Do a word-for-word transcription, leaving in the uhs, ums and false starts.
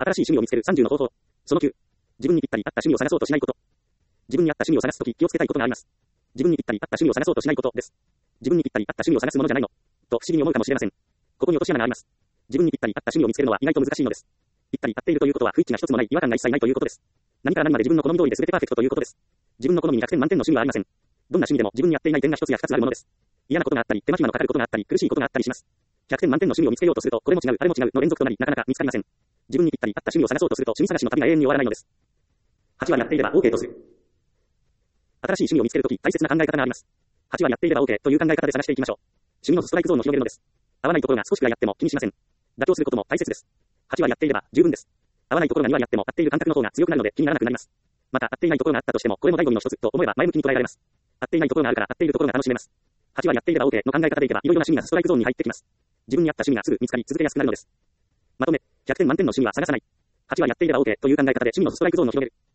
新しい趣味を見つけるさんじゅうの方法。そのきゅう。自分にぴったり合った趣味を探そうとしないこと。自分に合った趣味を探すとき気をつけたいことがあります。自分にぴったり合った趣味を探そうとしないことです。自分にぴったり合った趣味を探すものじゃないのと不思議に思うかもしれません。ここに落とし穴があります。自分にぴったり合った趣味を見つけるのは意外と難しいのです。ぴったり合っているということは不一致が一つもない、違和感が一切ないということです。何から何まで自分の好み通りで全てパーフェクトということです。自分の好みにひゃくてん満点の趣味はありません。どんな趣味でも自分に合っていない点が一つや二つあるものです。嫌なことがあったり、手間暇のかかることがあったり、苦しいことがあったりします。ひゃくてん満点の趣味を見つけようとすると、これも違う、あれも違うの連続となり、なかなか見つかりません。自分にぴったり合った趣味を探そうとすると、趣味探しの旅が永遠に終わらないのです。はち割やっていれば OK とする。新しい趣味を見つけるとき、大切な考え方があります。はち割やっていれば OK という考え方で探していきましょう。趣味のストライクゾーンを広げるのです。合わないところが少しくらいあっても気にしません。妥協することも大切です。はち割やっていれば十分です。合わないところがに割あっても合っている感覚の方が強くなるので気にならなくなります。また合っていないところがあったとしても、これも醍醐味の一つと思えば前向きに捉えられます。合っていないところがあるから合っているところが楽しめます。はち割やっていれば OK の考え方でいけば、いろいろな趣味がストライクゾーンに入ってきます。自分に合った趣味がすぐ見つかり続けやすくなるのです。まとめ、ひゃくてん満点の趣味は探さない。はち割やっていれば OK という考え方で趣味のストライクゾーンを広げる。